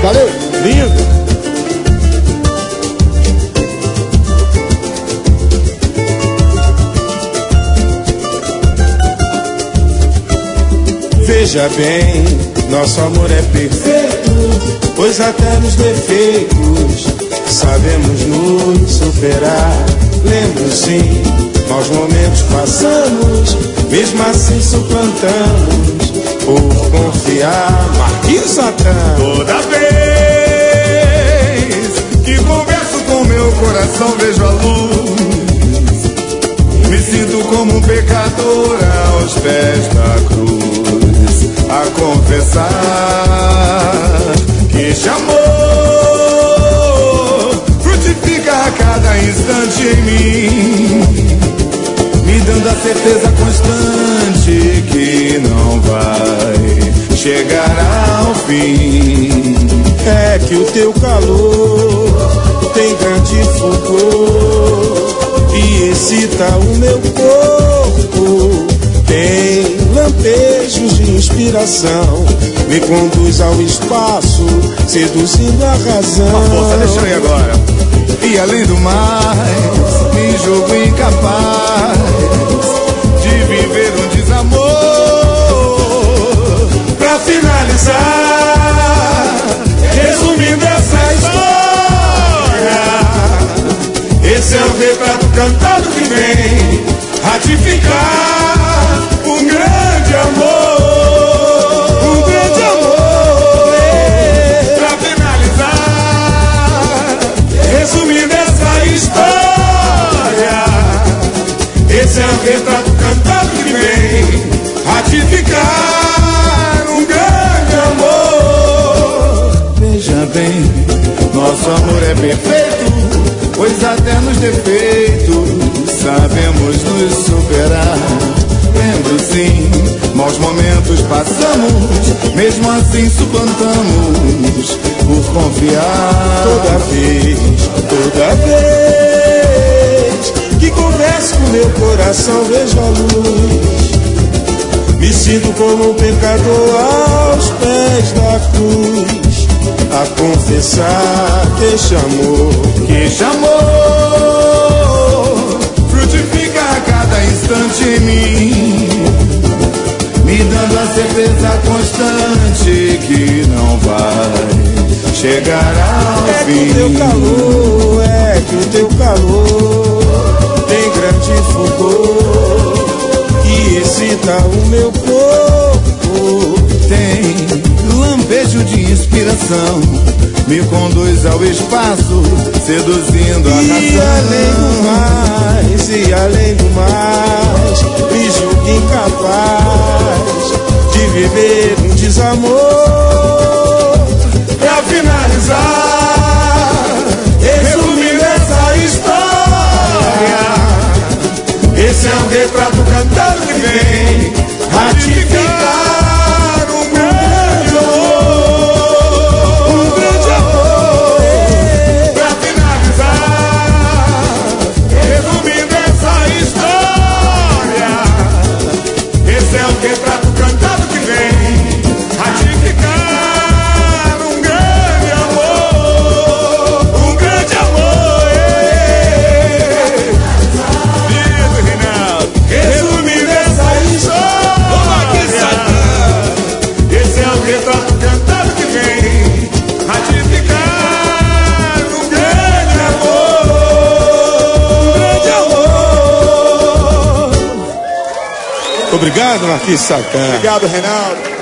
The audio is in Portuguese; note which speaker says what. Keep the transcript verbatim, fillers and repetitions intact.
Speaker 1: Valeu.
Speaker 2: Lindo.
Speaker 3: Veja bem, nosso amor é perfeito, pois até nos defeitos sabemos nos superar. Lembro sim, maus momentos passamos, mesmo assim suplantamos por confiar. Marquinhos Satã.
Speaker 4: Toda vez que converso com meu coração vejo a luz, me sinto como um pecador aos pés da cruz, a confessar que este amor frutifica a cada instante em mim, me dando a certeza constante que não vai chegar ao fim.
Speaker 3: É que o teu calor tem grande fulgor e excita o meu corpo, tem lampejos de inspiração, me conduz ao espaço, seduzindo a razão.
Speaker 4: Uma força, deixa aí agora. E além do mais, me julgo incapaz de viver um desamor.
Speaker 3: Pra finalizar, resumindo essa história, esse é o retrato cantado que vem ratificar um grande amor. Um grande amor. Pra finalizar, resumindo essa história, esse é o retrato cantado que vem ratificar um grande amor.
Speaker 4: Veja bem, nosso amor é perfeito, pois até nos defeitos sabemos nos superar. Lembro sim, maus momentos passamos, mesmo assim suplantamos por confiar.
Speaker 3: Toda vez, toda vez que converso com meu coração vejo a luz, me sinto como um pecador aos pés da cruz, a confessar que este amor,
Speaker 4: que este amor frutifica a cada instante em mim, me dando a certeza constante que não vai chegar ao
Speaker 3: é
Speaker 4: fim.
Speaker 3: que o teu calor, é que o teu calor tem grande fulgor que excita o meu corpo,
Speaker 4: tem lampejo de inspiração, me conduz ao espaço, seduzindo a
Speaker 3: e
Speaker 4: razão.
Speaker 3: além do mais, e além do mais, me julgo incapaz de viver um desamor. Pra finalizar, resumindo essa história, esse é um retrato cantado que vem ratificar um grande amor. Um grande amor. Pra finalizar, resumindo essa história, esse é um retrato cantado que vem ratificar um grande amor. Um grande amor.
Speaker 4: Lindo, Reinaldo.
Speaker 3: Resumindo essa história, esse é o retrato cantado que vem ratificar um grande amor. Um grande amor.
Speaker 2: Obrigado, Marquinhos Satã.
Speaker 1: Obrigado, Reinaldo.